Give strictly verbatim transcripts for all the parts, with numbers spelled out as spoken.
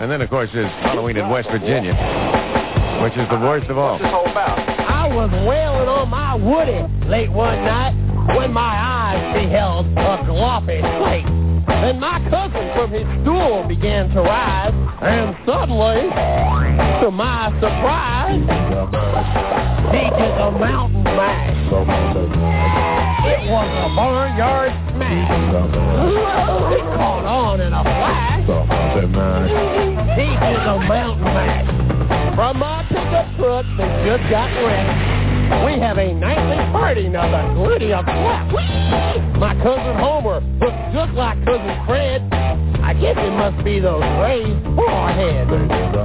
And then, of course, there's Halloween in West Virginia, which is the worst of all. What's this all about? I was wailing on my Woody late one night when my eyes beheld a gloppy slate. Then my cousin from his stool began to rise, and suddenly, to my surprise, he did a mountain mash. It was a barnyard smash. It caught on in a flash. He did a mountain mash. From my pickup truck that just got wrecked, we have a nightly party, now the glitty of slap. My cousin Homer looks just like cousin Fred. I guess it must be those raised foreheads. This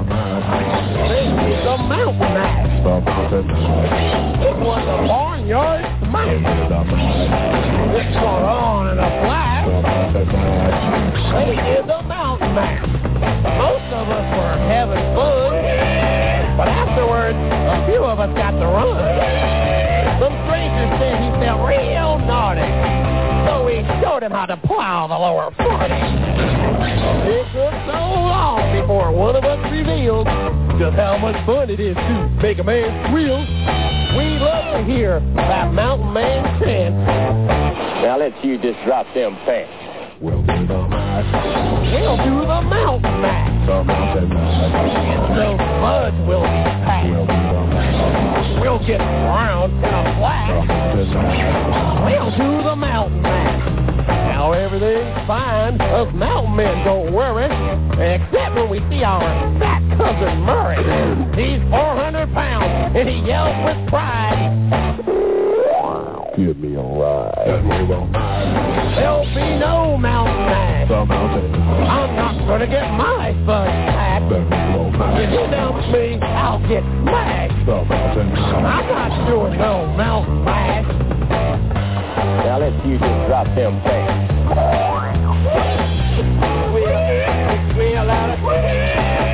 is a mountain mash. It was a barnyard smash. It caught on in a flash. They did the mountain mash. Most of us were having fun, but afterwards, a few of us got to run. Some stranger said he felt real naughty, so we showed him how to plow the lower forty. It took so long before one of us revealed just how much fun it is to make a man squeal. We love to hear that mountain man chant. Now let's you just drop them pants. We'll do the mash. We'll do the mountain mash. The mountain mash. And those buds will be packed. We'll do the mash. We'll get drowned in a flash. We'll do the mountain mash. Now everything's fine. Us mountain men don't worry. Except when we see our fat cousin Murray. He's four hundred pounds and he yells with pride. Give me a ride. There'll be no mountain mash. I'm not going to get my fun packed. If you dump me, I'll get smashed. I'm not doing no mountain mash. Now let's you just drop them things. Squeal, squeal out of